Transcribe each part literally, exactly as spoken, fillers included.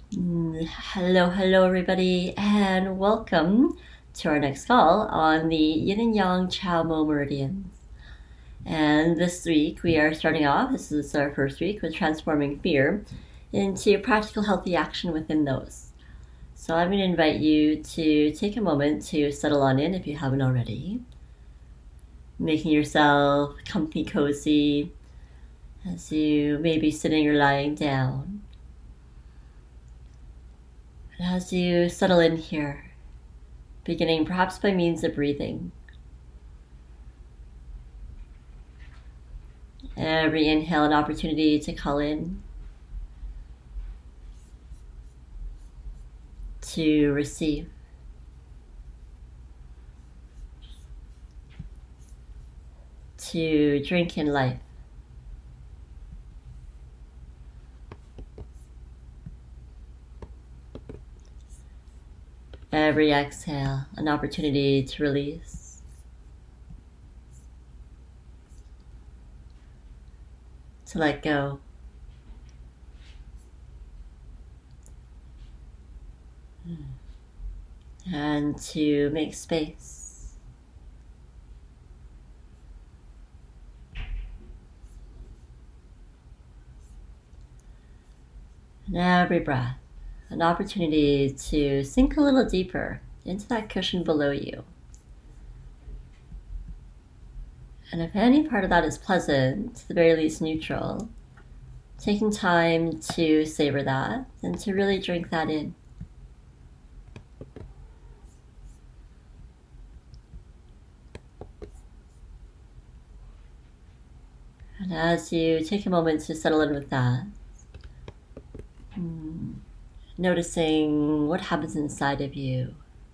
Mm, Hello, hello, everybody, and welcome to our next call on the Yin and Yang Chao Mo Meridians. And this week we are starting off, this is our first week, with transforming fear into practical healthy action within those. So I'm going to invite you to take a moment to settle on in if you haven't already, making yourself comfy, cozy, as you may be sitting or lying down. And as you settle in here, beginning perhaps by means of breathing. Every inhale, an opportunity to call in, to receive, to drink in life. Every exhale, an opportunity to release, to let go, and to make space. And every breath, an opportunity to sink a little deeper into that cushion below you. And if any part of that is pleasant, to the very least neutral, taking time to savor that and to really drink that in. And as you take a moment to settle in with that, noticing what happens inside of you.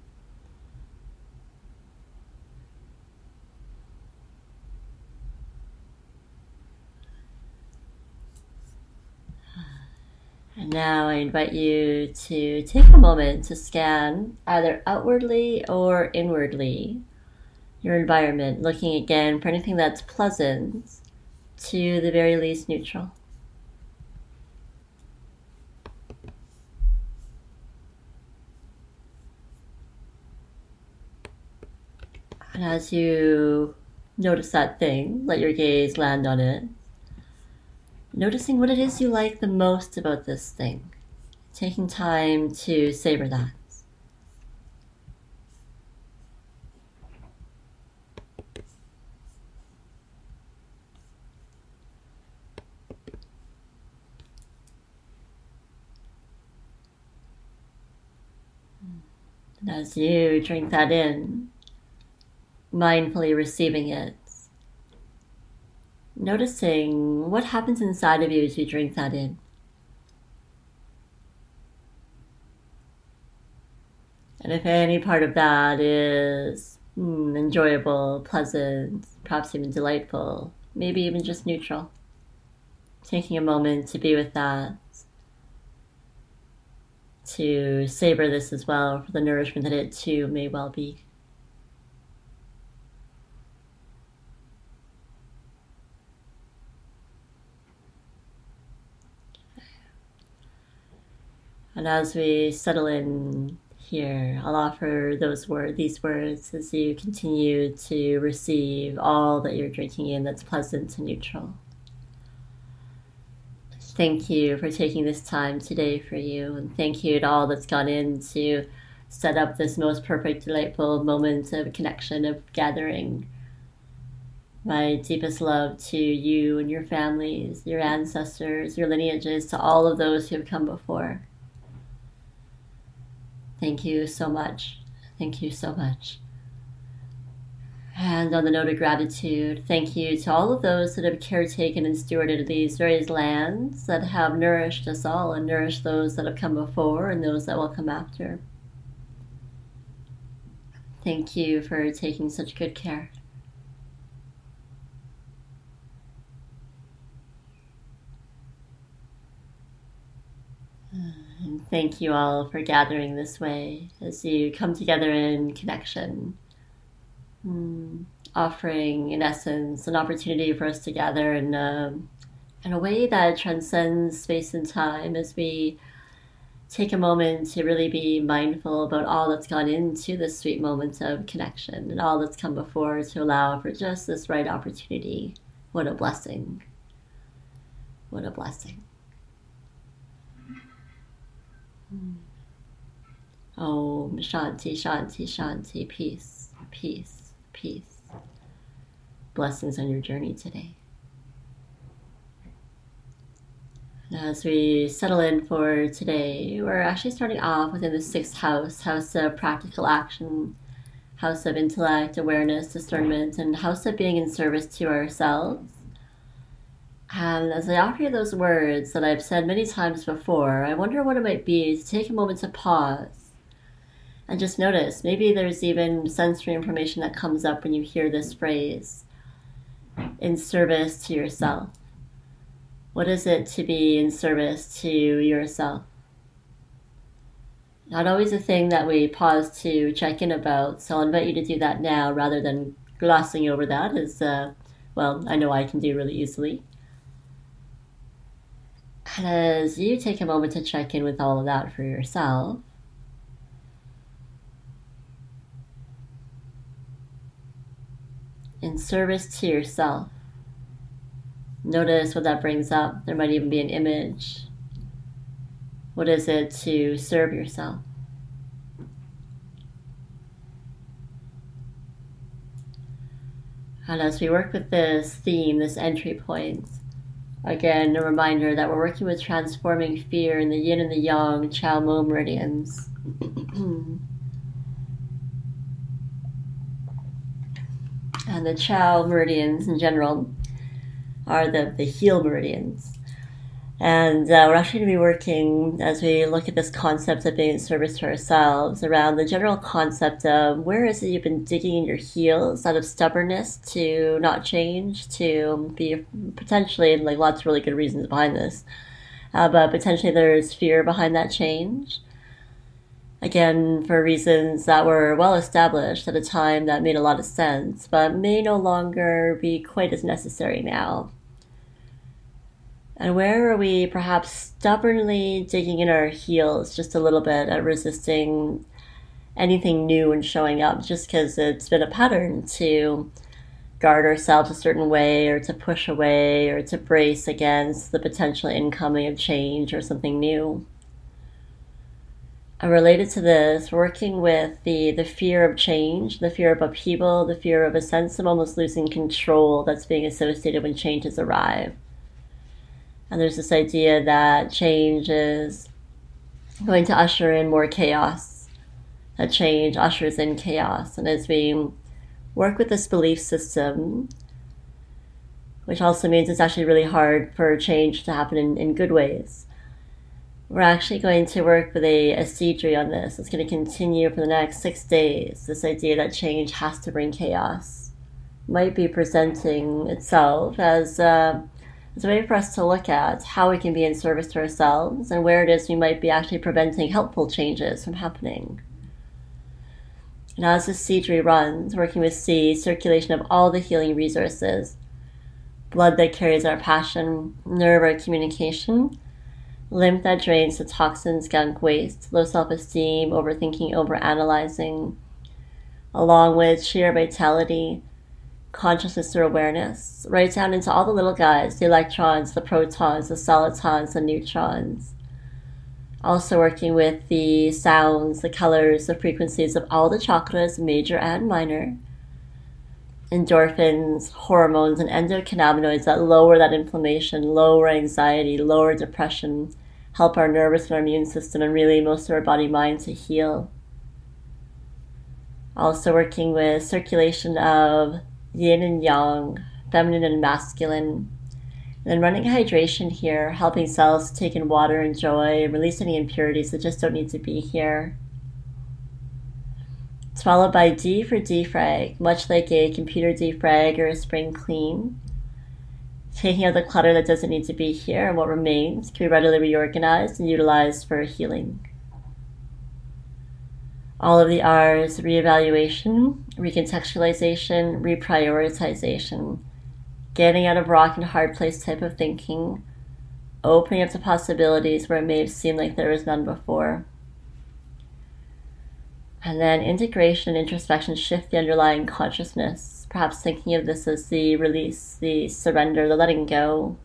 And now I invite you to take a moment to scan either outwardly or inwardly your environment, looking again for anything that's pleasant to the very least neutral. And as you notice that thing, let your gaze land on it, noticing what it is you like the most about this thing, taking time to savor that. And as you drink that in, mindfully receiving it, noticing what happens inside of you as you drink that in. And if any part of that is mm, enjoyable, pleasant, perhaps even delightful, maybe even just neutral, taking a moment to be with that, to savor this as well for the nourishment that it too may well be. And as we settle in here, I'll offer those words, these words as you continue to receive all that you're drinking in that's pleasant and neutral. Thank you for taking this time today for you, and thank you to all that's gone in to set up this most perfect, delightful moment of connection, of gathering. My deepest love to you and your families, your ancestors, your lineages, to all of those who have come before. Thank you so much. Thank you so much. And on the note of gratitude, thank you to all of those that have caretaken and stewarded these various lands that have nourished us all and nourished those that have come before and those that will come after. Thank you for taking such good care. And thank you all for gathering this way as you come together in connection, mm, offering, in essence, an opportunity for us to gather in a, in a way that transcends space and time as we take a moment to really be mindful about all that's gone into this sweet moment of connection and all that's come before to allow for just this right opportunity. What a blessing. What a blessing. Om Shanti, Shanti, Shanti, peace, peace, peace. Blessings on your journey today. As we settle in for today, we're actually starting off within the sixth house, house of practical action, house of intellect, awareness, discernment, and house of being in service to ourselves. And as I offer you those words that I've said many times before, I wonder what it might be to take a moment to pause and just notice. Maybe there's even sensory information that comes up when you hear this phrase, in service to yourself. What is it to be in service to yourself? Not always a thing that we pause to check in about, so I'll invite you to do that now rather than glossing over that, as, uh, well, I know I can do really easily. And as you take a moment to check in with all of that for yourself, in service to yourself, notice what that brings up. There might even be an image. What is it to serve yourself? And as we work with this theme, this entry point, again, a reminder that we're working with transforming fear in the yin and the yang Chao Mo meridians. And the Chao meridians in general are the, the heel meridians. And uh, we're actually going to be working, as we look at this concept of being in service to ourselves, around the general concept of where is it you've been digging in your heels out of stubbornness to not change, to be potentially, like lots of really good reasons behind this, uh, but potentially there's fear behind that change. Again, for reasons that were well established at a time that made a lot of sense, but may no longer be quite as necessary now. And where are we perhaps stubbornly digging in our heels just a little bit at resisting anything new and showing up, just because it's been a pattern to guard ourselves a certain way, or to push away, or to brace against the potential incoming of change or something new. And related to this, working with the, the fear of change, the fear of upheaval, the fear of a sense of almost losing control that's being associated when changes arrive. And there's this idea that change is going to usher in more chaos, that change ushers in chaos. And as we work with this belief system, which also means it's actually really hard for change to happen in, in good ways, we're actually going to work with a, a seedry on this. It's going to continue for the next six days. This idea that change has to bring chaos might be presenting itself as uh, It's a way for us to look at how we can be in service to ourselves and where it is we might be actually preventing helpful changes from happening. And as this seedry runs, working with C, circulation of all the healing resources, blood that carries our passion, nerve our communication, lymph that drains the toxins, gunk, waste, low self-esteem, overthinking, overanalyzing, along with sheer vitality, consciousness or awareness, right down into all the little guys, the electrons, the protons, the solitons, the neutrons. Also working with the sounds, the colors, the frequencies of all the chakras, major and minor. Endorphins, hormones, and endocannabinoids that lower that inflammation, lower anxiety, lower depression, help our nervous and our immune system, and really most of our body mind to heal. Also working with circulation of yin and yang, feminine and masculine. And then running hydration here, helping cells to take in water and joy and release any impurities that just don't need to be here. It's followed by D for defrag, much like a computer defrag or a spring clean. Taking out the clutter that doesn't need to be here, and what remains can be readily reorganized and utilized for healing. All of the R's, reevaluation, recontextualization, reprioritization, getting out of rock and hard place type of thinking, opening up to possibilities where it may have seemed like there was none before. And then integration and introspection shift the underlying consciousness, perhaps thinking of this as the release, the surrender, the letting go.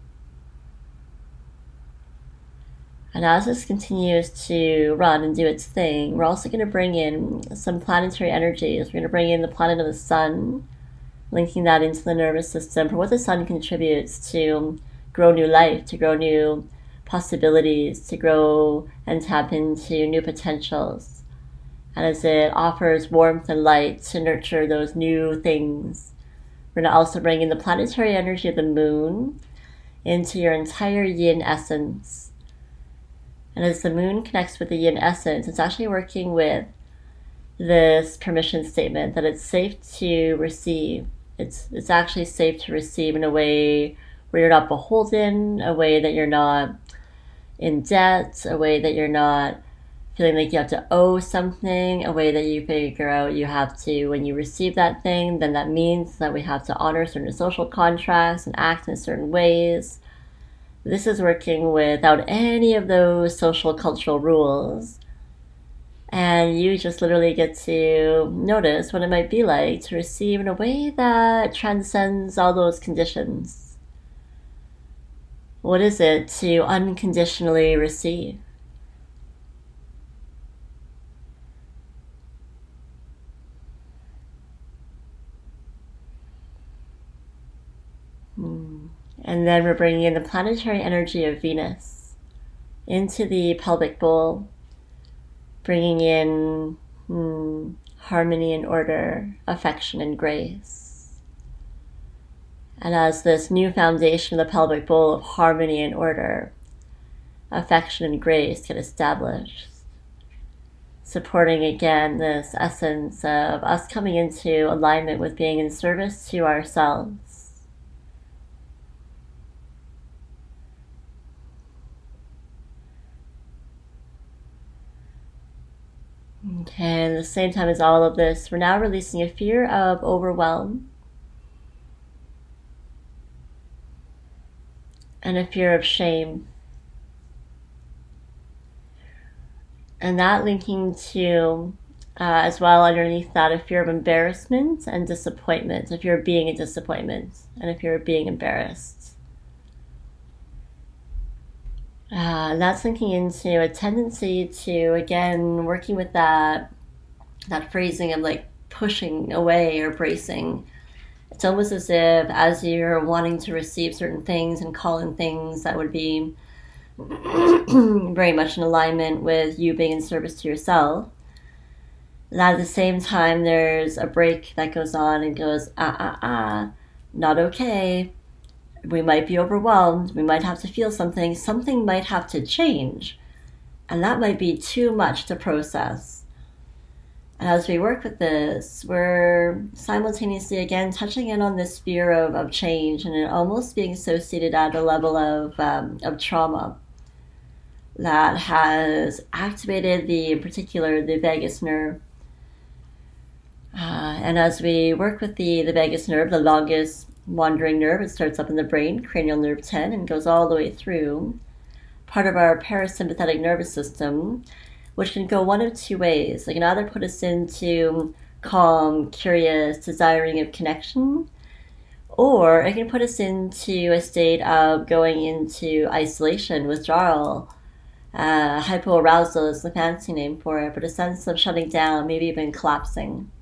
And as this continues to run and do its thing, we're also going to bring in some planetary energies. We're going to bring in the planet of the sun, linking that into the nervous system for what the sun contributes to grow new life, to grow new possibilities, to grow and tap into new potentials. And as it offers warmth and light to nurture those new things, we're going to also bring in the planetary energy of the moon into your entire yin essence. And as the moon connects with the yin essence, it's actually working with this permission statement that it's safe to receive. It's, it's actually safe to receive in a way where you're not beholden, a way that you're not in debt, a way that you're not feeling like you have to owe something, a way that you figure out you have to, when you receive that thing, then that means that we have to honor certain social contracts and act in certain ways. This is working without any of those social cultural rules. And you just literally get to notice what it might be like to receive in a way that transcends all those conditions. What is it to unconditionally receive? And then we're bringing in the planetary energy of Venus into the pelvic bowl, bringing in hmm, harmony and order, affection and grace. And as this new foundation of the pelvic bowl of harmony and order, affection and grace get established, supporting again this essence of us coming into alignment with being in service to ourselves. Okay, and at the same time as all of this, we're now releasing a fear of overwhelm and a fear of shame. And that linking to, uh, as well underneath that, a fear of embarrassment and disappointment, a fear of being a disappointment and a fear of being embarrassed. Uh, and that's linking into a tendency to, again, working with that that phrasing of like pushing away or bracing. It's almost as if as you're wanting to receive certain things and call in things that would be very much in alignment with you being in service to yourself, that at the same time there's a break that goes on and goes, ah, ah, ah, not okay. We might be overwhelmed. We might have to feel something. Something might have to change. And that might be too much to process. And as we work with this, we're simultaneously, again, touching in on this fear of, of change and it almost being associated at a level of, um, of trauma that has activated the, in particular, the vagus nerve. Uh, and as we work with the, the vagus nerve, the longest wandering nerve, it starts up in the brain, cranial nerve ten, and goes all the way through part of our parasympathetic nervous system, which can go one of two ways. It can either put us into calm, curious, desiring of connection, or it can put us into a state of going into isolation, withdrawal. Uh, hypoarousal is the fancy name for it, but a sense of shutting down, maybe even collapsing.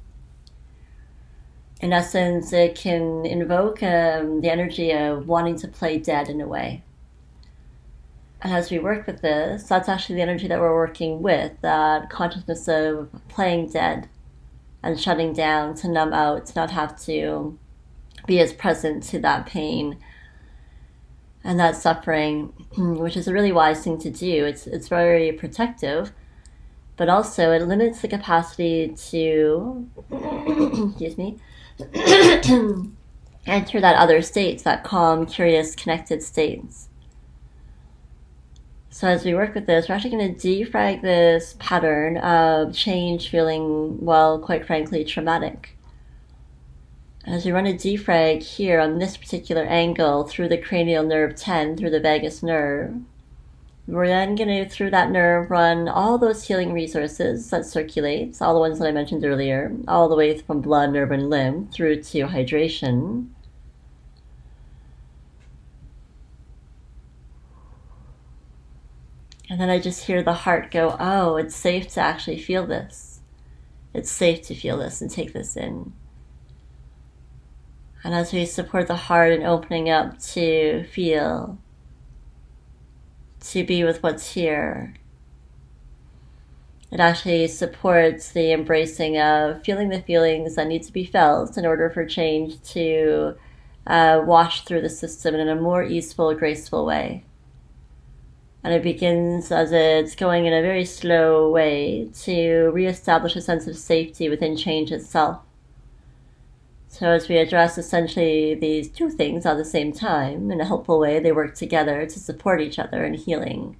In essence, it can invoke um, the energy of wanting to play dead in a way. And as we work with this, that's actually the energy that we're working with, that consciousness of playing dead and shutting down, to numb out, to not have to be as present to that pain and that suffering, which is a really wise thing to do. It's, it's very protective, but also it limits the capacity to, excuse me, enter that other state, that calm, curious, connected states. So as we work with this, we're actually going to defrag this pattern of change feeling, well, quite frankly, traumatic. As we run a defrag here on this particular angle through the cranial nerve ten, through the vagus nerve, we're then going to, through that nerve, run all those healing resources that circulate, all the ones that I mentioned earlier, all the way from blood, nerve, and limb through to hydration. And then I just hear the heart go, oh, it's safe to actually feel this. It's safe to feel this and take this in. And as we support the heart in opening up to feel, to be with what's here, it actually supports the embracing of feeling the feelings that need to be felt in order for change to uh, wash through the system in a more easeful, graceful way. And it begins as it's going in a very slow way to reestablish a sense of safety within change itself. So as we address essentially these two things at the same time, in a helpful way, they work together to support each other in healing.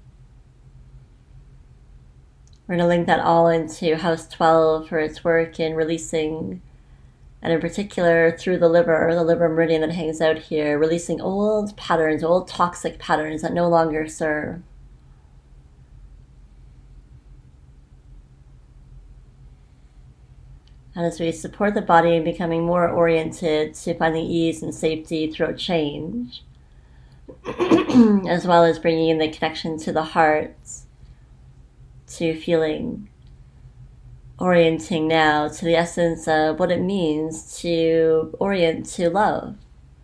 We're going to link that all into House twelve for its work in releasing, and in particular through the liver, the liver meridian that hangs out here, releasing old patterns, old toxic patterns that no longer serve. And as we support the body in becoming more oriented to finding ease and safety through change, as well as bringing in the connection to the heart, to feeling, orienting now to the essence of what it means to orient to love.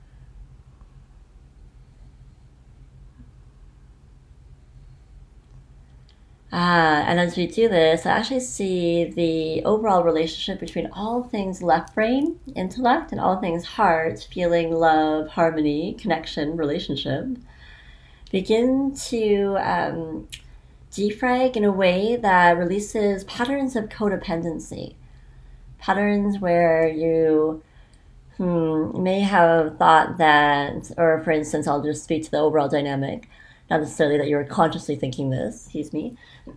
Ah, and as we do this, I actually see the overall relationship between all things left brain, intellect, and all things heart, feeling, love, harmony, connection, relationship, begin to um, defrag in a way that releases patterns of codependency. Patterns where you hmm, may have thought that, or for instance, I'll just speak to the overall dynamic, not necessarily that you're consciously thinking this, excuse me.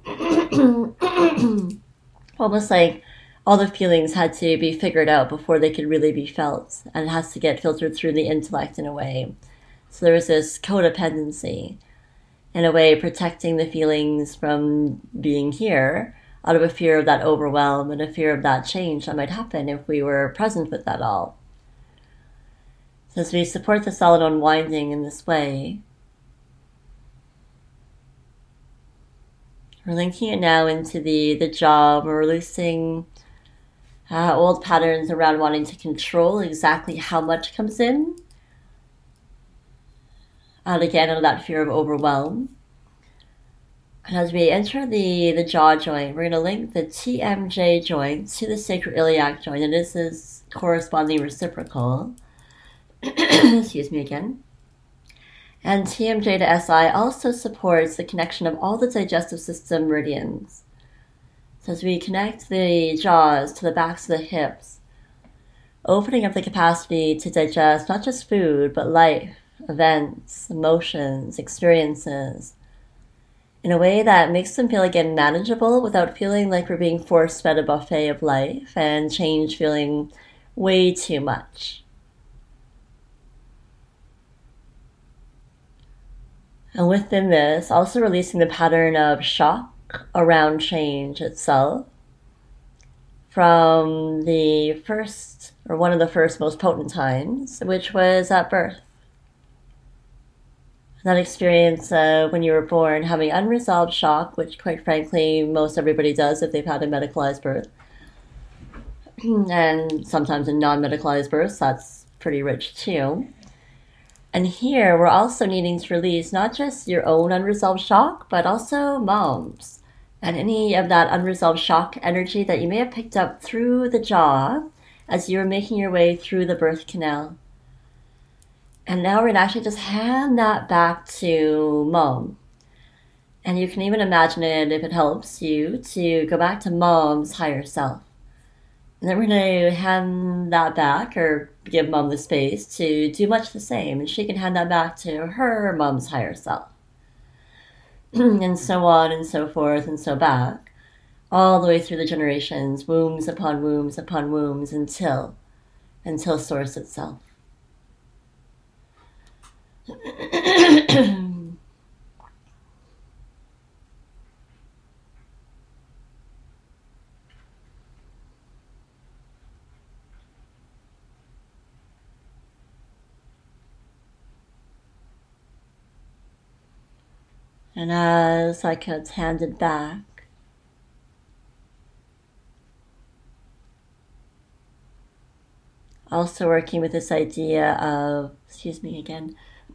Almost like all the feelings had to be figured out before they could really be felt, and it has to get filtered through the intellect in a way. So there was this codependency, in a way protecting the feelings from being here, out of a fear of that overwhelm and a fear of that change that might happen if we were present with that all. So as we support the solid unwinding in this way, we're linking it now into the, the job. We're releasing uh, old patterns around wanting to control exactly how much comes in. And again, out of that fear of overwhelm. And as we enter the, the jaw joint, we're going to link the T M J joint to the sacroiliac joint. And this is corresponding reciprocal. Excuse me again. And T M J to S I also supports the connection of all the digestive system meridians. So as we connect the jaws to the backs of the hips, opening up the capacity to digest not just food, but life, events, emotions, experiences, in a way that makes them feel again manageable without feeling like we're being force-fed a buffet of life and change feeling way too much. And within this, also releasing the pattern of shock around change itself from the first, or one of the first most potent times, which was at birth. That experience uh, when you were born, having unresolved shock, which quite frankly, most everybody does if they've had a medicalized birth. And sometimes in non-medicalized births, that's pretty rich too. And here, we're also needing to release not just your own unresolved shock, but also mom's. And any of that unresolved shock energy that you may have picked up through the jaw as you were making your way through the birth canal. And now we're going to actually just hand that back to mom. And you can even imagine it, if it helps you, to go back to mom's higher self. And then we're going to hand that back, or give mom the space to do much the same. And she can hand that back to her mom's higher self. And so on and so forth and so back. All the way through the generations, wombs upon wombs upon wombs, until until Source itself. And as I could hand it back, also working with this idea of, excuse me again,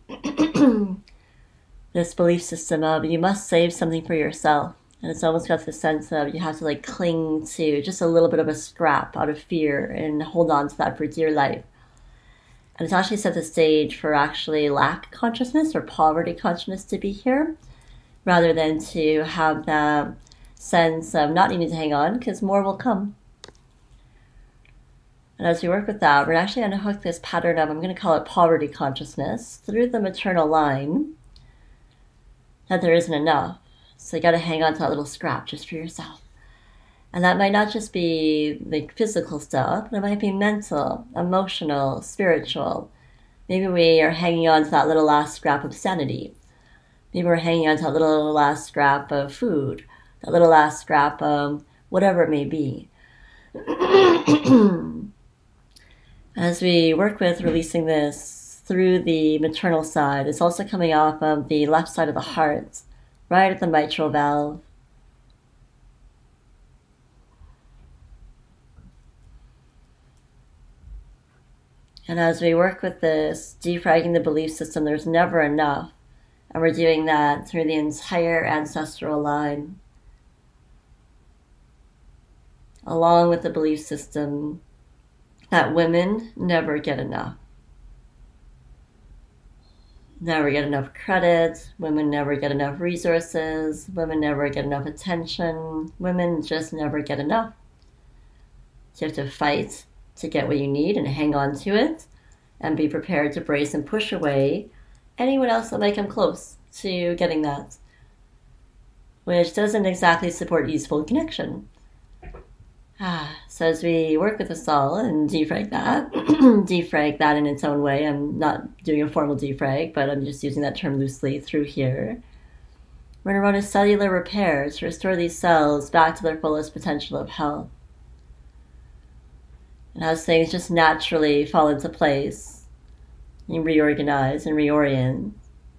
this belief system of you must save something for yourself. And it's almost got the sense of you have to like cling to just a little bit of a scrap out of fear and hold on to that for dear life. And it's actually set the stage for actually lack consciousness or poverty consciousness to be here, rather than to have that sense of not needing to hang on because more will come. And as we work with that, we're actually going to hook this pattern of, I'm going to call it poverty consciousness, through the maternal line, that there isn't enough. So you got to hang on to that little scrap just for yourself. And that might not just be like physical stuff, but it might be mental, emotional, spiritual. Maybe we are hanging on to that little last scrap of sanity. Maybe we're hanging on to that little last scrap of food, that little last scrap of whatever it may be. As we work with releasing this through the maternal side, it's also coming off of the left side of the heart, right at the mitral valve. And as we work with this, defragging the belief system, there's never enough. And we're doing that through the entire ancestral line, along with the belief system that women never get enough. Never get enough credit. Women never get enough resources. Women never get enough attention. Women just never get enough. So you have to fight to get what you need and hang on to it and be prepared to brace and push away anyone else that might come close to getting that, which doesn't exactly support easeful connection. Ah, so as we work with the soul and defrag that, defrag that in its own way, I'm not doing a formal defrag, but I'm just using that term loosely through here. We're going to run a cellular repair to restore these cells back to their fullest potential of health. And as things just naturally fall into place, you reorganize and reorient.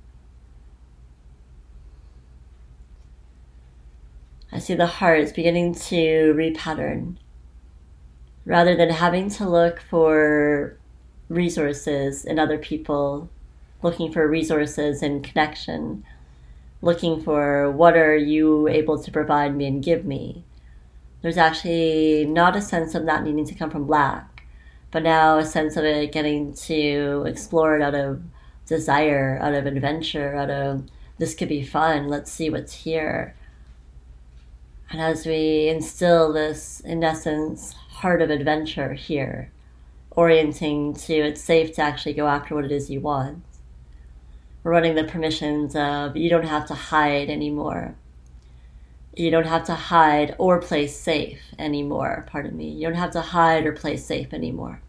I see the heart beginning to repattern. Rather than having to look for resources in other people, looking for resources in connection, looking for what are you able to provide me and give me. There's actually not a sense of not needing to come from lack, but now a sense of it getting to explore it out of desire, out of adventure, out of this could be fun, let's see what's here. And as we instill this, in essence, heart of adventure here, orienting to it's safe to actually go after what it is you want. We're running the permissions of you don't have to hide anymore. You don't have to hide or play safe anymore, pardon me. You don't have to hide or play safe anymore.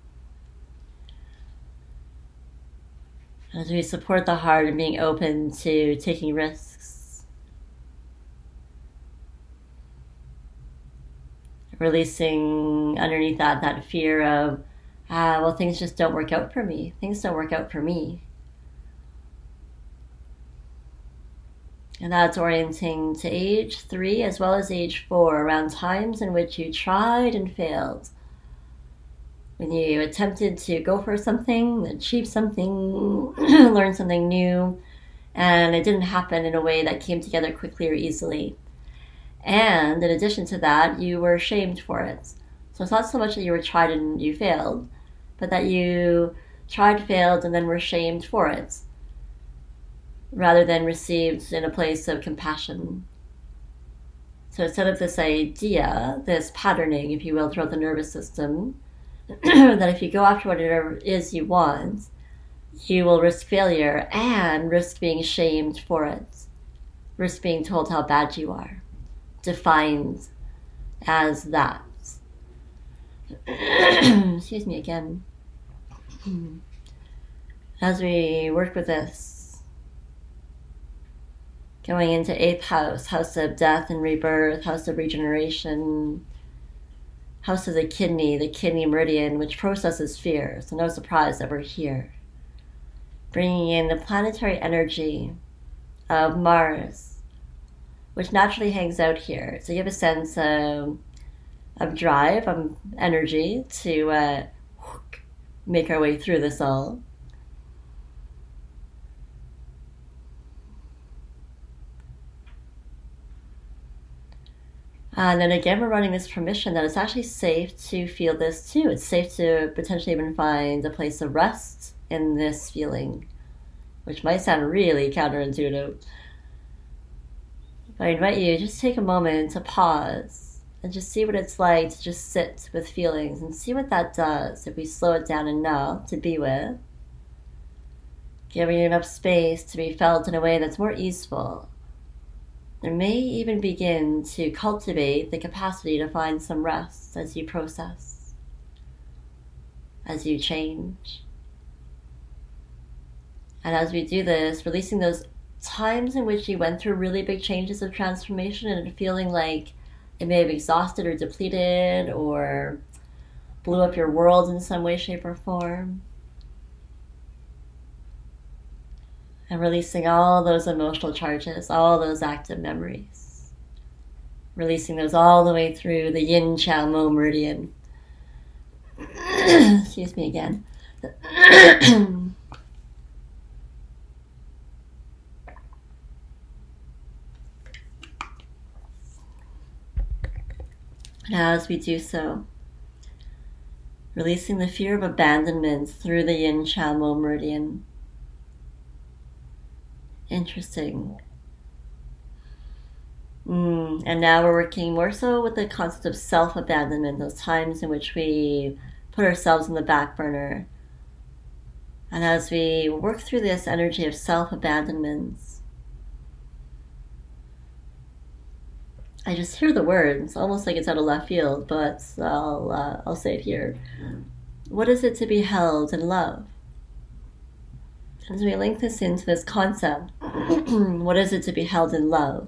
As we support the heart in being open to taking risks, releasing underneath that that fear of, ah, well, things just don't work out for me. Things don't work out for me. And that's orienting to age three as well as age four, around times in which you tried and failed. When you attempted to go for something, achieve something, learn something new, and it didn't happen in a way that came together quickly or easily. And in addition to that, you were shamed for it. So it's not so much that you were tried and you failed, but that you tried, failed, and then were shamed for it, rather than received in a place of compassion. So instead of this idea, this patterning, if you will, throughout the nervous system, that if you go after whatever it is you want, you will risk failure and risk being shamed for it, risk being told how bad you are, defined as that. Excuse me again. As we work with this, going into eighth house, house of death and rebirth, house of regeneration, house of the kidney, the kidney meridian, which processes fear. So no surprise that we're here. Bringing in the planetary energy of Mars, which naturally hangs out here. So you have a sense of, of drive, of energy to uh, make our way through this all. And then again, we're running this permission that it's actually safe to feel this too. It's safe to potentially even find a place of rest in this feeling, which might sound really counterintuitive. But I invite you to just take a moment to pause and just see what it's like to just sit with feelings and see what that does if we slow it down enough to be with, giving you enough space to be felt in a way that's more easeful. There may even begin to cultivate the capacity to find some rest as you process, as you change. And as we do this, releasing those times in which you went through really big changes of transformation and feeling like it may have exhausted or depleted or blew up your world in some way, shape, or form. And releasing all those emotional charges, all those active memories. Releasing those all the way through the Yin Chao Mo meridian. Excuse me again. And as we do so, releasing the fear of abandonment through the Yin Chao Mo meridian. Interesting. Mm, and now we're working more so with the concept of self-abandonment, those times in which we put ourselves in the back burner. And as we work through this energy of self-abandonment, I just hear the words, almost like it's out of left field, but I'll, uh, I'll say it here. What is it to be held in love? As we link this into this concept, what is it to be held in love?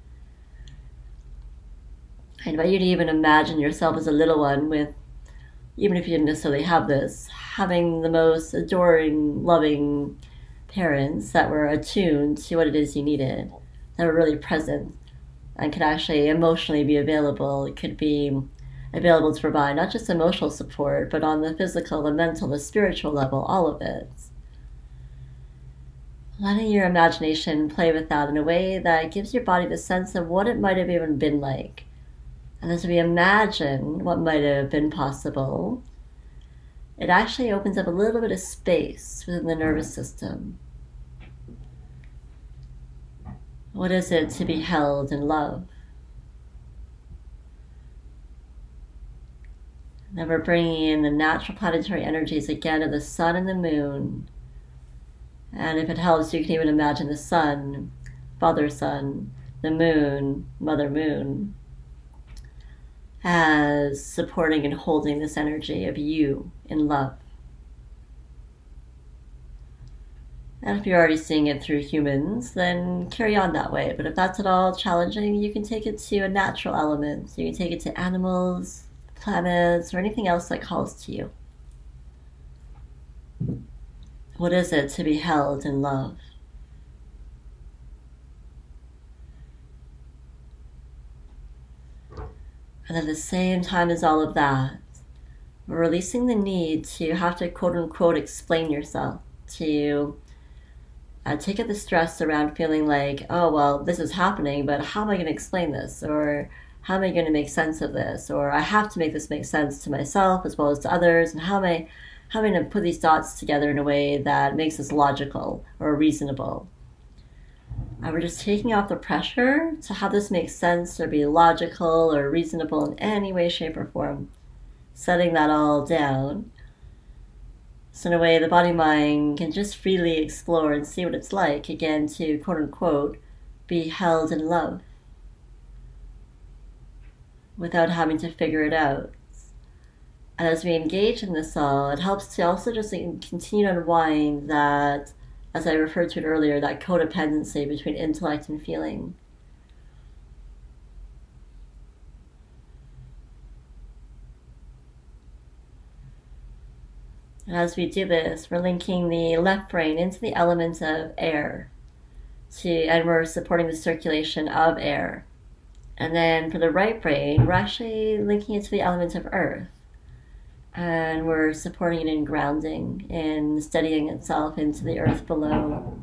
I invite you to even imagine yourself as a little one with, even if you didn't necessarily have this, having the most adoring, loving parents that were attuned to what it is you needed, that were really present and could actually emotionally be available. It could be available to provide not just emotional support, but on the physical, the mental, the spiritual level, all of it. Letting your imagination play with that in a way that gives your body the sense of what it might have even been like. And as we imagine what might have been possible, it actually opens up a little bit of space within the nervous system. What is it to be held in love? Then we're bringing in the natural planetary energies again of the sun and the moon. And if it helps, you can even imagine the sun, Father Sun, the moon, Mother Moon, as supporting and holding this energy of you in love. And if you're already seeing it through humans, then carry on that way. But if that's at all challenging, you can take it to a natural element. So you can take it to animals, planets, or anything else that calls to you. What is it to be held in love? And at the same time as all of that, we're releasing the need to have to quote-unquote explain yourself, to uh, take out the stress around feeling like, oh, well, this is happening, but how am I going to explain this? Or how am I going to make sense of this? Or I have to make this make sense to myself as well as to others, and how am I having to put these dots together in a way that makes this logical or reasonable. And we're just taking off the pressure to have this make sense or be logical or reasonable in any way, shape, or form. Setting that all down. So in a way, the body-mind can just freely explore and see what it's like, again, to quote-unquote, be held in love. Without having to figure it out. And as we engage in this all, it helps to also just continue to unwind that, as I referred to it earlier, that codependency between intellect and feeling. And as we do this, we're linking the left brain into the element of air, to, and we're supporting the circulation of air. And then for the right brain, we're actually linking it to the element of earth. And we're supporting it in grounding, in steadying itself into the earth below.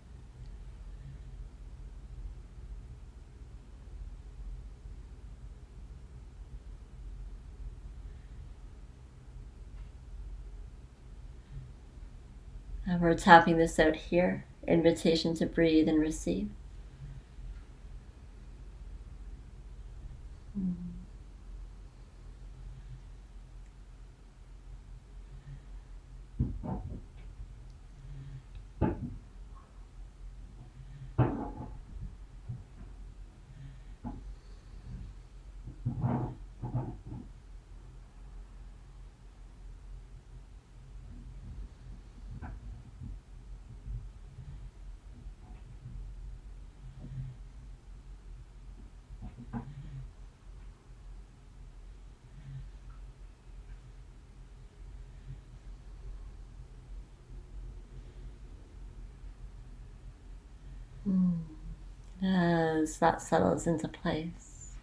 And we're tapping this out here. Invitation to breathe and receive. Mm. Mm. As that settles into place.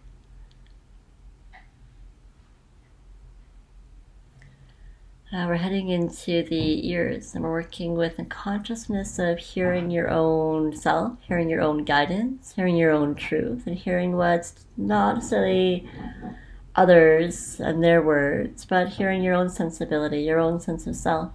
Uh, we're heading into the ears, and we're working with a consciousness of hearing your own self, hearing your own guidance, hearing your own truth, and hearing what's not necessarily others and their words, but hearing your own sensibility, your own sense of self.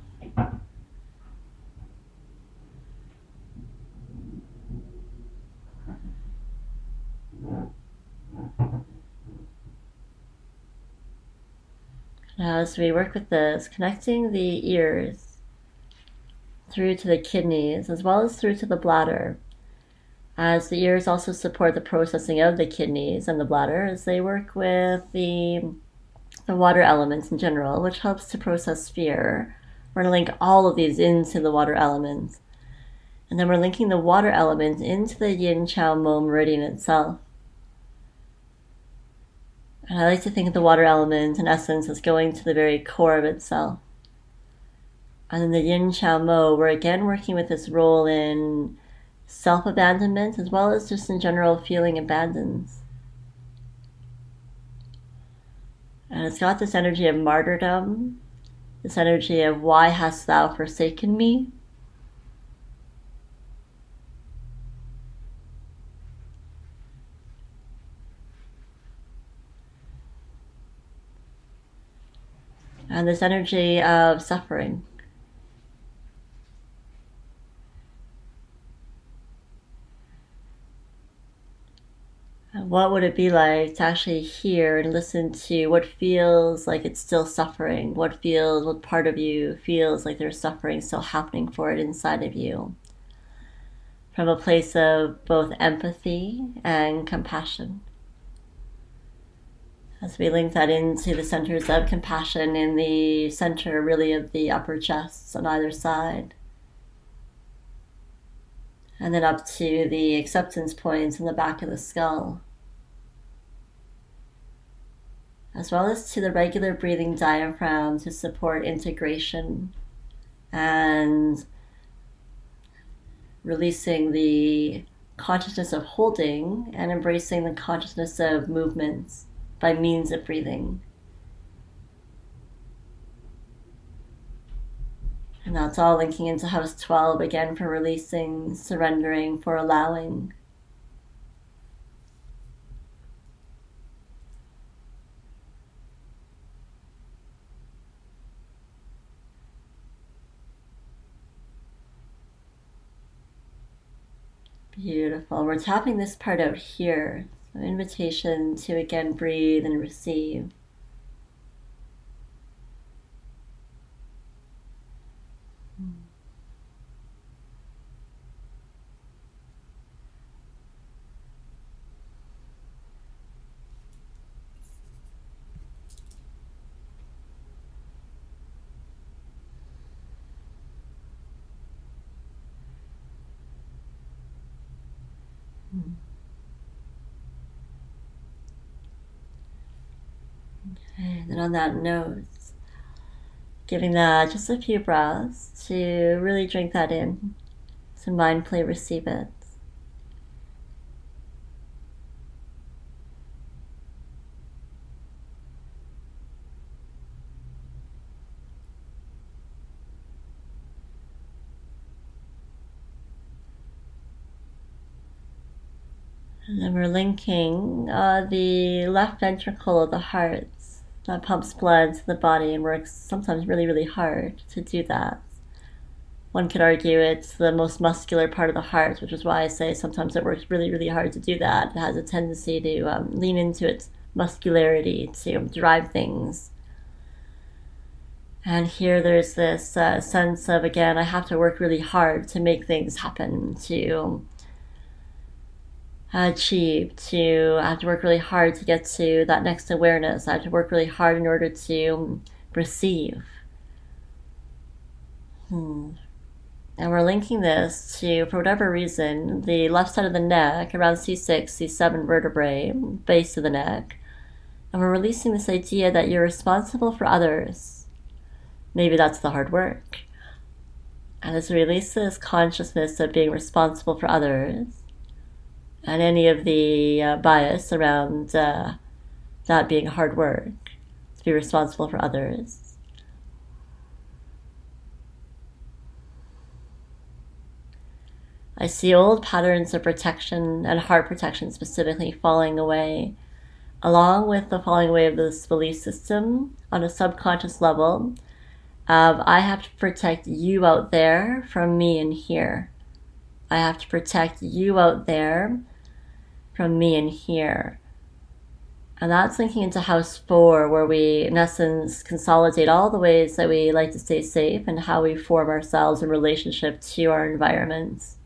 Now, as we work with this, connecting the ears through to the kidneys as well as through to the bladder, as the ears also support the processing of the kidneys and the bladder as they work with the, the water elements in general, which helps to process fear. We're going to link all of these into the water elements. And then we're linking the water element into the Yin Chao Mo meridian itself. And I like to think of the water element, in essence, as going to the very core of itself. And then the Yin Chao Mo, we're again working with this role in self-abandonment as well as just in general feeling abandoned. And it's got this energy of martyrdom, this energy of why hast thou forsaken me? And this energy of suffering. And what would it be like to actually hear and listen to what feels like it's still suffering? What feels, what part of you feels like there's suffering still happening for it inside of you? From a place of both empathy and compassion. As we link that into the centers of compassion in the center, really, of the upper chests on either side. And then up to the acceptance points in the back of the skull. As well as to the regular breathing diaphragm to support integration and releasing the consciousness of holding and embracing the consciousness of movements by means of breathing. And that's all linking into house twelve, again, for releasing, surrendering, for allowing. Beautiful. We're tapping this part out here. So invitation to again breathe and receive. Okay, then on that note, giving that just a few breaths to really drink that in, to mindfully receive it. And then we're linking uh, the left ventricle of the heart that pumps blood to the body and works sometimes really, really hard to do that. One could argue it's the most muscular part of the heart, which is why I say sometimes it works really, really hard to do that. It has a tendency to um, lean into its muscularity to drive things. And here there's this uh, sense of, again, I have to work really hard to make things happen, to achieve, to I have to work really hard to get to that next awareness. I have to work really hard in order to receive. Hmm. And we're linking this to, for whatever reason, the left side of the neck, around C six, C seven vertebrae, base of the neck. And we're releasing this idea that you're responsible for others. Maybe that's the hard work. And as we release this consciousness of being responsible for others, and any of the uh, bias around uh, that being hard work, to be responsible for others. I see old patterns of protection and heart protection specifically falling away, along with the falling away of this belief system on a subconscious level of I have to protect you out there from me in here. I have to protect you out there from me in here. And that's linking into house four, where we, in essence, consolidate all the ways that we like to stay safe and how we form ourselves in relationship to our environments.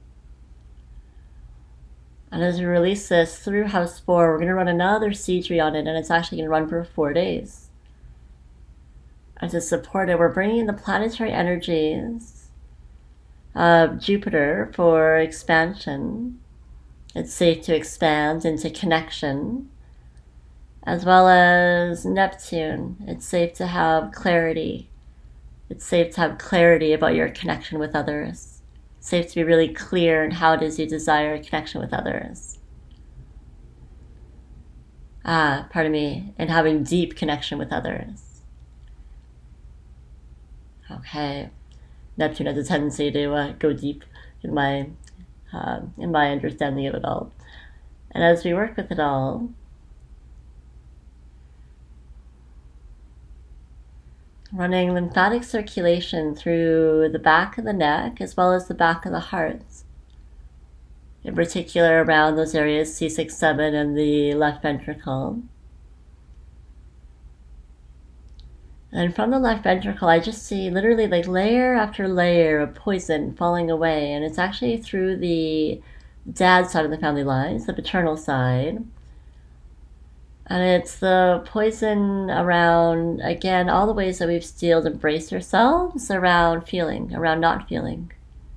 And as we release this through house four, we're going to run another seedry on it, and it's actually going to run for four days. And to support it, we're bringing in the planetary energies of Jupiter for expansion. It's safe to expand into connection, as well as Neptune. It's safe to have clarity. It's safe to have clarity about your connection with others. It's safe to be really clear in how it is you desire a connection with others. Ah, pardon me, and having deep connection with others. Okay. Neptune has a tendency to uh, go deep in my Uh, in my understanding of it all. And as we work with it all, running lymphatic circulation through the back of the neck as well as the back of the heart, in particular around those areas C six seven and the left ventricle. And from the left ventricle, I just see literally like layer after layer of poison falling away. And it's actually through the dad's side of the family lines, the paternal side. And it's the poison around, again, all the ways that we've still embraced ourselves around feeling, around not feeling.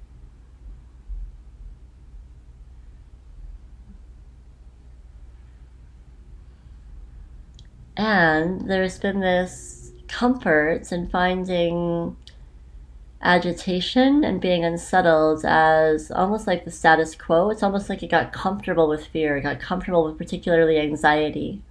And there's been this comfort in finding agitation and being unsettled as almost like the status quo. It's almost like it got comfortable with fear, it got comfortable with particularly anxiety.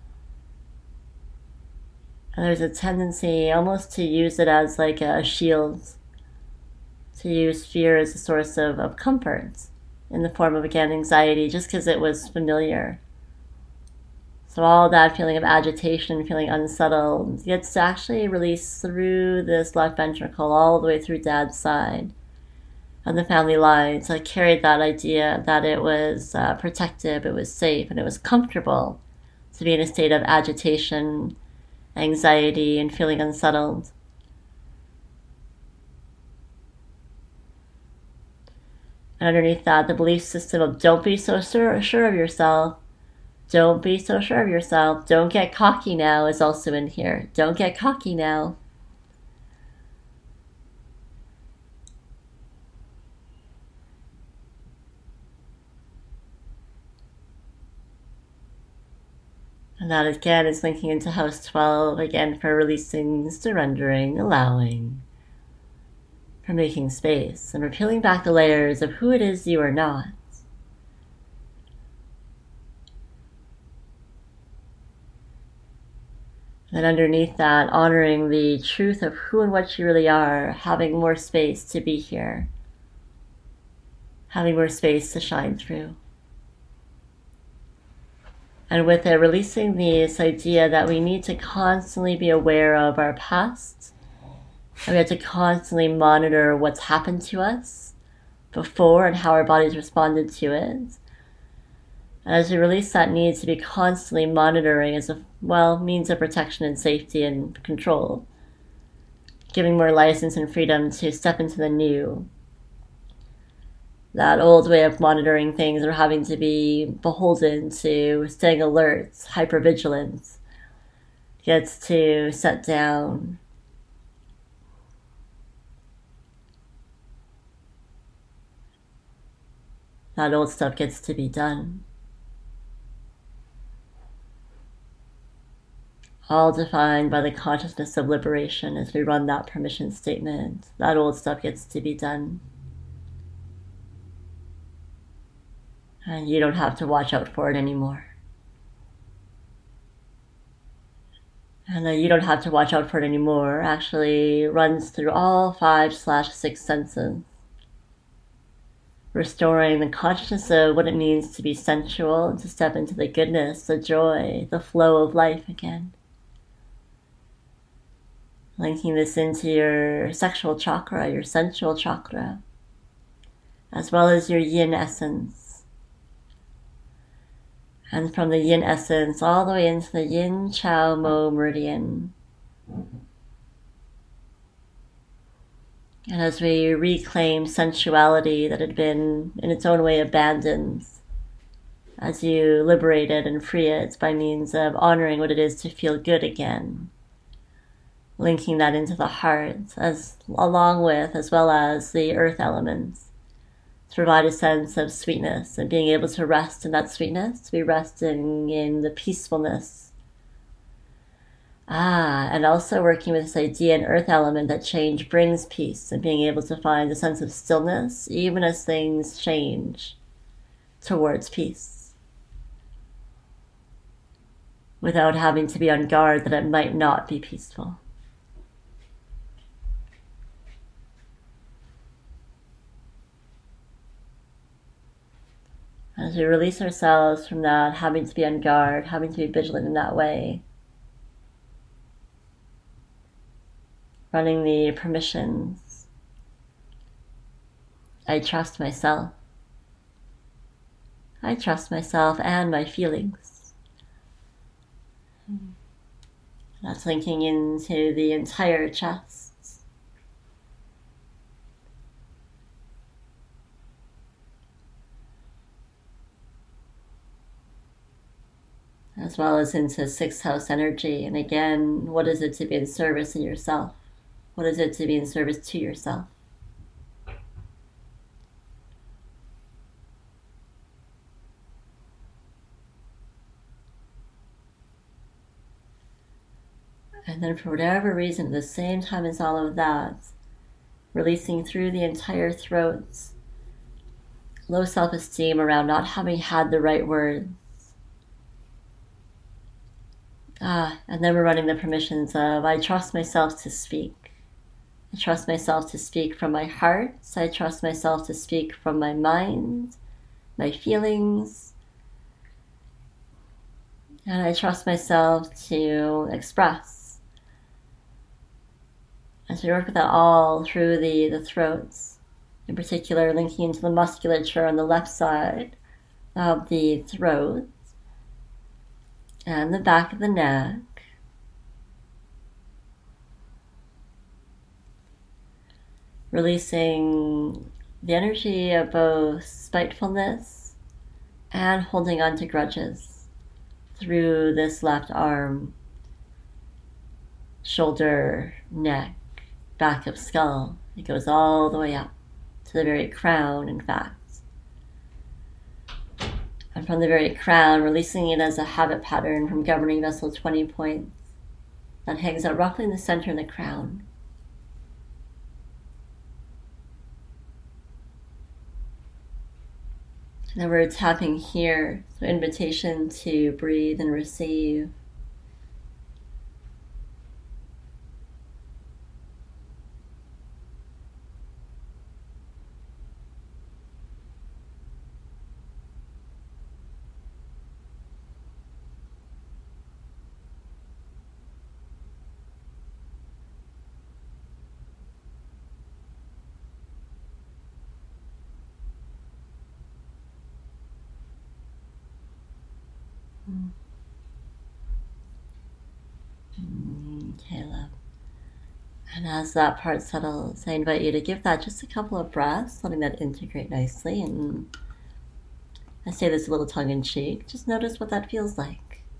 And there's a tendency almost to use it as like a shield, to use fear as a source of, of comfort in the form of, again, anxiety, just because it was familiar. So all that feeling of agitation, feeling unsettled, gets to actually release through this left ventricle all the way through dad's side of the family line. So I carried that idea that it was uh, protective, it was safe, and it was comfortable to be in a state of agitation, anxiety, and feeling unsettled. And underneath that, the belief system of don't be so sure, sure of yourself. Don't be so sure of yourself. Don't get cocky now is also in here. Don't get cocky now. And that again is linking into house twelve, again for releasing, surrendering, allowing, for making space, and we're peeling back the layers of who it is you are not. And underneath that, honoring the truth of who and what you really are, having more space to be here, having more space to shine through. And with it, releasing this idea that we need to constantly be aware of our past, and we have to constantly monitor what's happened to us before and how our bodies responded to it. And as we release that need to be constantly monitoring as a, well, means of protection and safety and control, giving more license and freedom to step into the new. That old way of monitoring things or having to be beholden to staying alert, hypervigilance, gets to set down. That old stuff gets to be done. All defined by the consciousness of liberation as we run that permission statement. That old stuff gets to be done. And you don't have to watch out for it anymore. And that you don't have to watch out for it anymore actually runs through all five slash six senses. Restoring the consciousness of what it means to be sensual and to step into the goodness, the joy, the flow of life again. Linking this into your sexual chakra, your sensual chakra, as well as your yin essence. And from the yin essence all the way into the yin chao mo meridian. And as we reclaim sensuality that had been in its own way abandoned, as you liberate it and free it by means of honoring what it is to feel good again, linking that into the heart, as along with, as well as the earth elements, to provide a sense of sweetness and being able to rest in that sweetness, to be resting in the peacefulness. Ah, and also working with this idea and earth element that change brings peace and being able to find a sense of stillness even as things change towards peace, without having to be on guard that it might not be peaceful. As we release ourselves from that, having to be on guard, having to be vigilant in that way, running the permissions. I trust myself. I trust myself and my feelings. That's linking into the entire chest. As well as into sixth house energy. And again, what is it to be in service in yourself? What is it to be in service to yourself? And then for whatever reason, at the same time as all of that, releasing through the entire throat, low self-esteem around not having had the right words. Ah, and then we're running the permissions of, I trust myself to speak. I trust myself to speak from my heart. I trust myself to speak from my mind, my feelings. And I trust myself to express. As we work with that all through the, the throats, in particular linking into the musculature on the left side of the throat, and the back of the neck. Releasing the energy of both spitefulness and holding on to grudges through this left arm, shoulder, neck, back of skull. It goes all the way up to the very crown, in fact. And from the very crown, releasing it as a habit pattern from governing vessel twenty points that hangs out roughly in the center of the crown. And then we're tapping here, so invitation to breathe and receive. Okay, love. And as that part settles, I invite you to give that just a couple of breaths, letting that integrate nicely. And I say this a little tongue-in-cheek. Just notice what that feels like.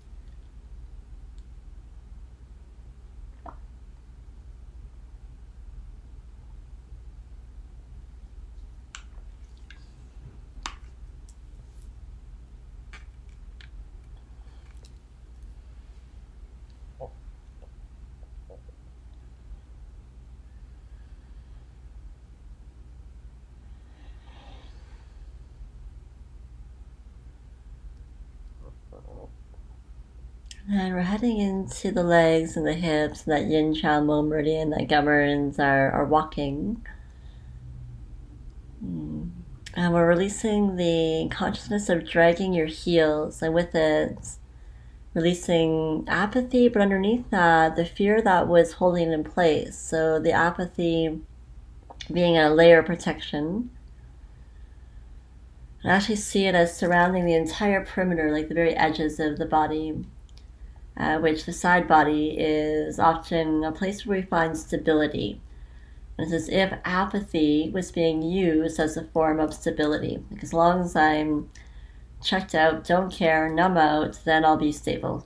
And we're heading into the legs and the hips, that yin chao mo meridian that governs our, our walking. And we're releasing the consciousness of dragging your heels, and with it, releasing apathy, but underneath that, the fear that was holding it in place. So the apathy being a layer of protection. And actually see it as surrounding the entire perimeter, like the very edges of the body. Uh, which the side body is often a place where we find stability. And it's as if apathy was being used as a form of stability. Like as long as I'm checked out, don't care, numb out, then I'll be stable.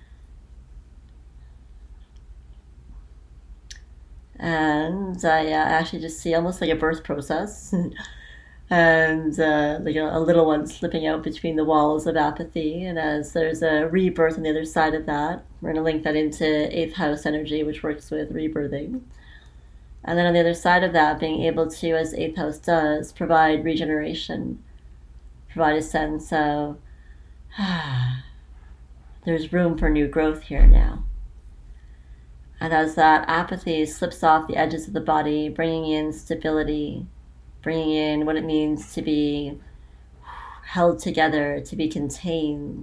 And I uh, actually just see almost like a birth process. And uh, like a, a little one slipping out between the walls of apathy. And as there's a rebirth on the other side of that, we're going to link that into eighth house energy, which works with rebirthing. And then on the other side of that, being able to, as eighth house does, provide regeneration, provide a sense of, ah, there's room for new growth here now. And as that apathy slips off the edges of the body, bringing in stability, bringing in what it means to be held together, to be contained,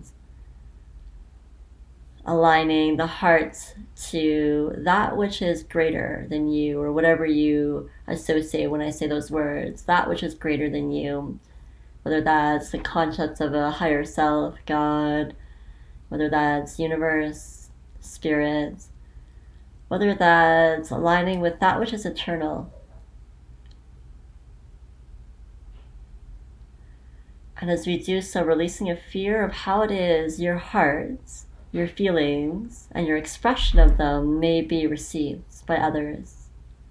aligning the heart to that which is greater than you, or whatever you associate when I say those words, that which is greater than you, whether that's the concept of a higher self, God, whether that's universe, spirit, whether that's aligning with that which is eternal. And as we do so, releasing a fear of how it is your heart, your feelings, and your expression of them may be received by others.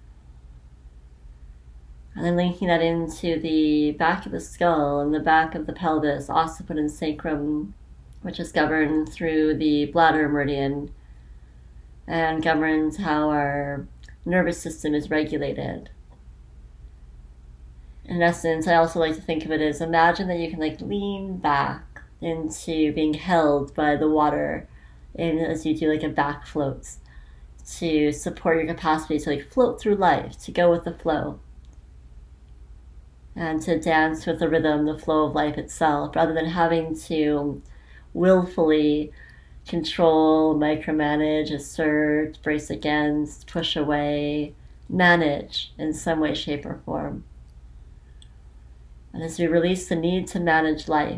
And then linking that into the back of the skull and the back of the pelvis, occiput and sacrum, which is governed through the bladder meridian and governs how our nervous system is regulated. In essence, I also like to think of it as, imagine that you can like lean back into being held by the water in, as you do like a back float, to support your capacity to like float through life, to go with the flow, and to dance with the rhythm, the flow of life itself, rather than having to willfully control, micromanage, assert, brace against, push away, manage in some way, shape, or form. And as we release the need to manage life,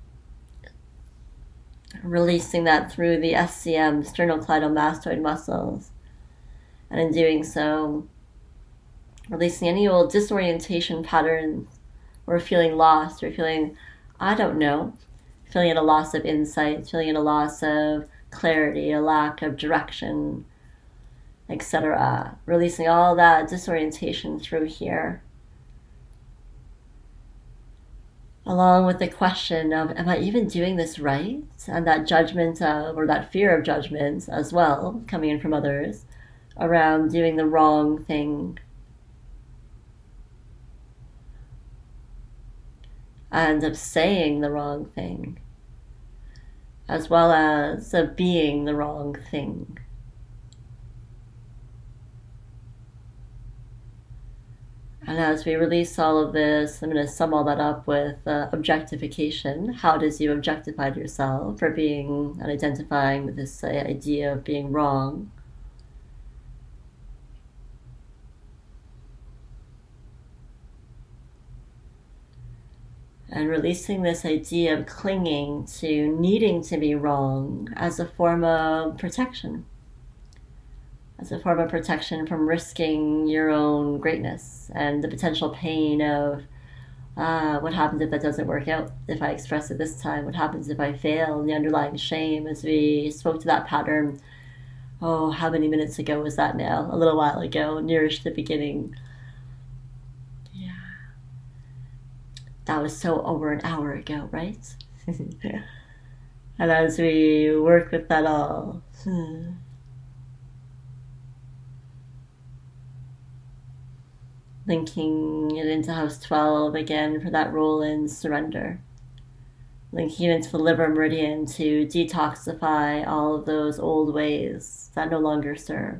releasing that through the S C M, sternocleidomastoid muscles, and in doing so, releasing any old disorientation patterns, or feeling lost, or feeling, I don't know, feeling at a loss of insight, feeling at a loss of clarity, a lack of direction, et cetera. Releasing all that disorientation through here. along with the question of, am I even doing this right? And that judgment of, or that fear of judgment as well, coming in from others, around doing the wrong thing. And of saying the wrong thing, as well as of being the wrong thing. And as we release all of this, I'm going to sum all that up with uh, objectification. How does you objectified yourself for being and identifying with this uh, idea of being wrong? And releasing this idea of clinging to needing to be wrong as a form of protection. As a form of protection from risking your own greatness and the potential pain of uh, what happens if that doesn't work out, if I express it this time, what happens if I fail, and the underlying shame as we spoke to that pattern, oh, how many minutes ago was that now? A little while ago, nearish the beginning. Yeah. That was so over an hour ago, right? And as we work with that all, hmm, linking it into house twelve again for that role in surrender. Linking it into the liver meridian to detoxify all of those old ways that no longer serve.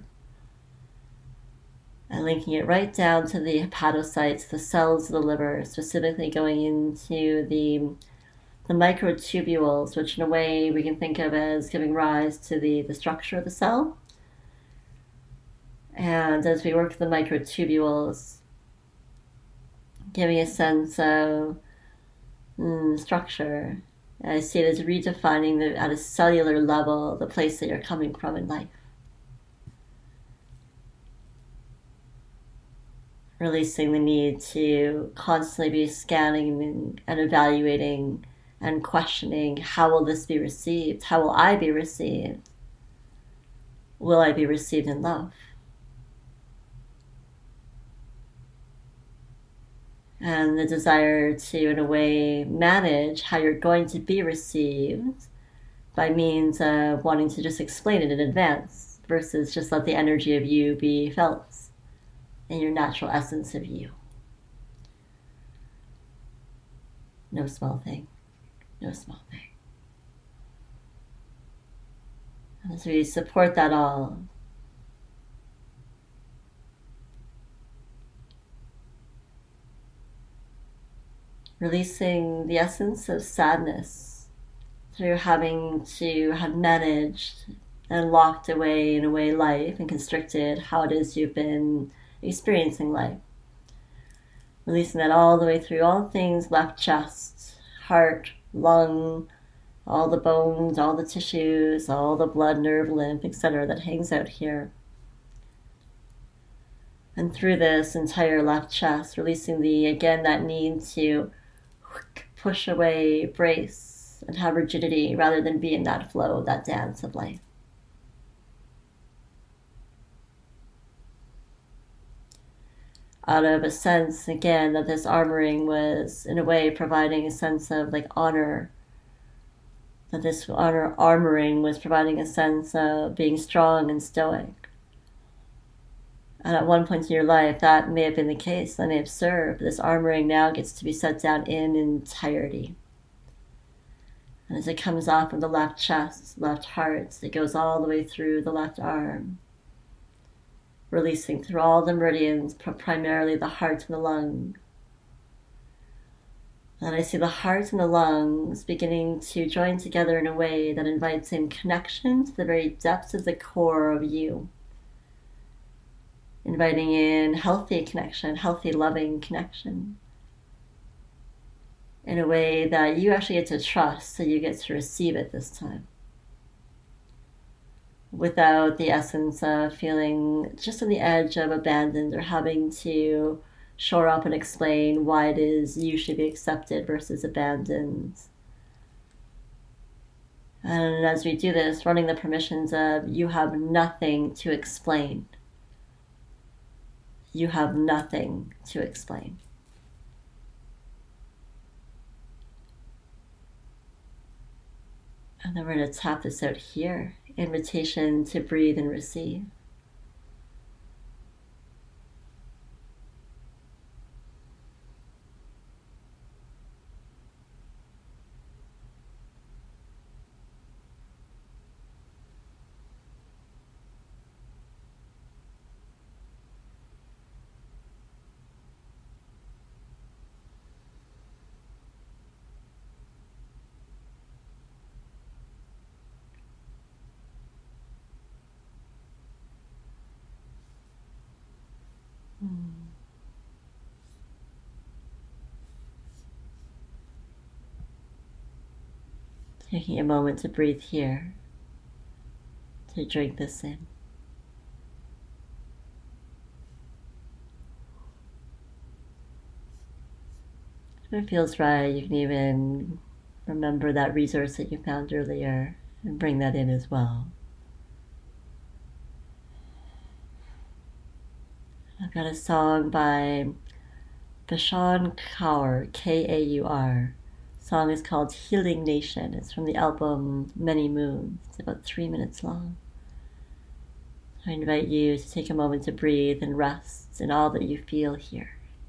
And linking it right down to the hepatocytes, the cells of the liver, specifically going into the, the microtubules, which in a way we can think of as giving rise to the, the structure of the cell. And as we work with the microtubules, giving a sense of mm, structure. I see it as redefining the, at a cellular level the place that you're coming from in life. Releasing the need to constantly be scanning and, and evaluating and questioning, how will this be received? How will I be received? Will I be received in love? And the desire to, in a way, manage how you're going to be received by means of wanting to just explain it in advance versus just let the energy of you be felt in your natural essence of you. No small thing. No small thing. And as we support that all, releasing the essence of sadness through having to have managed and locked away in a way life and constricted how it is you've been experiencing life. Releasing that all the way through all things left chest, heart, lung, all the bones, all the tissues, all the blood, nerve, lymph, et cetera that hangs out here. And through this entire left chest, releasing the, again, that need to push away, brace, and have rigidity rather than be in that flow, that dance of life. Out of a sense, again, that this armoring was, in a way, providing a sense of like honor. That this honor armoring was providing a sense of being strong and stoic. And at one point in your life, that may have been the case, that may have served. This armoring now gets to be set down in entirety. And as it comes off of the left chest, left heart, it goes all the way through the left arm, releasing through all the meridians, primarily the heart and the lung. And I see the heart and the lungs beginning to join together in a way that invites in connection to the very depths of the core of you. Inviting in healthy connection, healthy, loving connection. In a way that you actually get to trust, so you get to receive it this time. Without the essence of feeling just on the edge of abandoned or having to shore up and explain why it is you should be accepted versus abandoned. And as we do this, running the permissions of you have nothing to explain. You have nothing to explain. And then we're going to tap this out here. Invitation to breathe and receive. Taking a moment to breathe here, to drink this in. If it feels right, you can even remember that resource that you found earlier and bring that in as well. I've got a song by Vashon Kaur, K A U R. The song is called Healing Nation. It's from the album Many Moons. It's about three minutes long. I invite you to take a moment to breathe and rest in all that you feel here.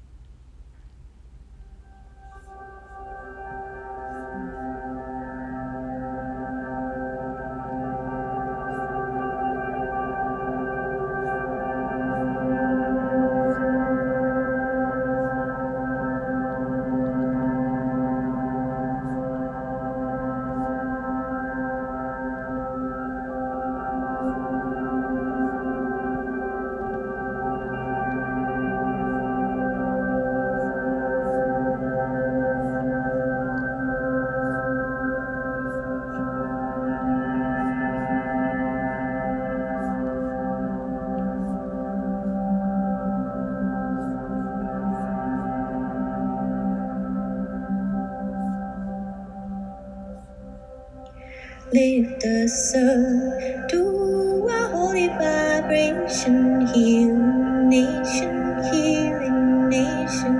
Lift us up to a holy vibration, healing nation, healing nation.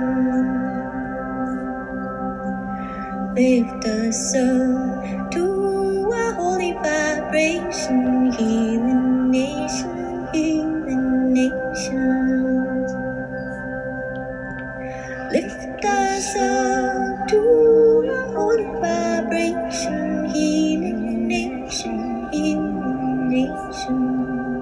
Lift us up to a holy vibration, healing nation, healing nation. Lift us up to a holy vibration, healing nation, healing nation.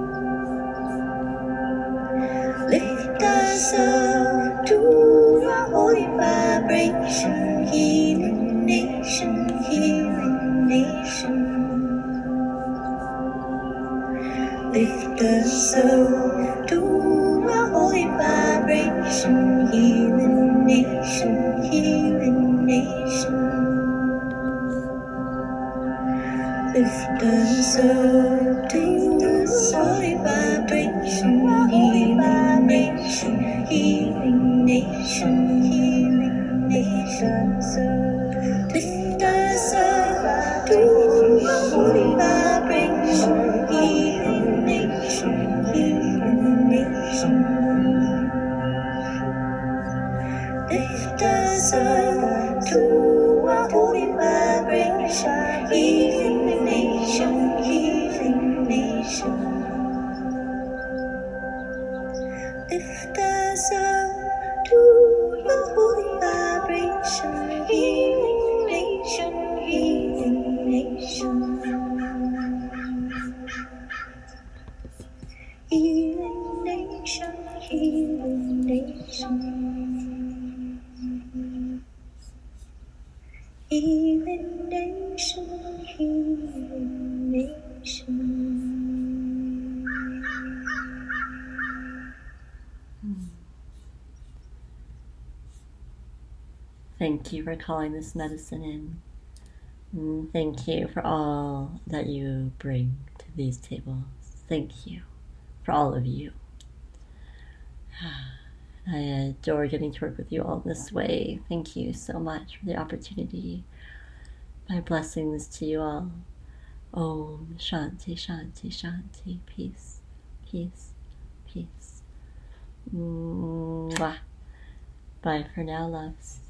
Lift us up to a holy vibration, healing nation, healing nation. Lift us up to a holy vibration, healing nation, healing nation. Lift us up to a holy vibration, healing nation, healing nation, healing nation. Lift us up to a holy vibration, healing nation, healing nation. Lift us up to a holy vibration, healing nation, healing nation. Lift us up to your holy vibration, healing nation, healing nation. Healing nation, healing nation. Healing nation, healing nation. Thank you for calling this medicine in. And thank you for all that you bring to these tables. Thank you for all of you. I adore getting to work with you all this way. Thank you so much for the opportunity. My blessings to you all. Om Shanti, Shanti, Shanti. Peace, peace, peace. Mwah. Bye for now, loves.